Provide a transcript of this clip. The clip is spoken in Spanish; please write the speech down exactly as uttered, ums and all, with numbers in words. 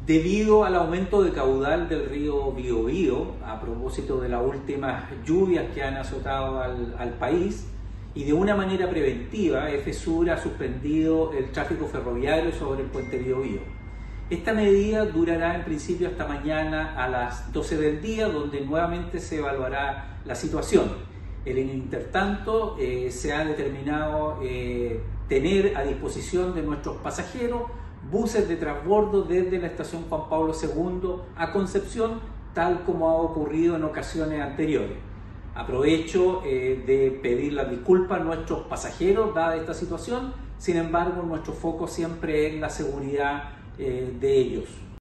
Debido al aumento de caudal del río Biobío, a propósito de las últimas lluvias que han azotado al, al país, y de una manera preventiva, EFESUR ha suspendido el tráfico ferroviario sobre el puente Biobío. Esta medida durará en principio hasta mañana a las doce del día, donde nuevamente se evaluará la situación. En el intertanto, eh, se ha determinado eh, tener a disposición de nuestros pasajeros buses de transbordo desde la estación Juan Pablo segundo a Concepción, tal como ha ocurrido en ocasiones anteriores. Aprovecho eh, de pedir las disculpas a nuestros pasajeros dada esta situación, sin embargo nuestro foco siempre es la seguridad eh, de ellos.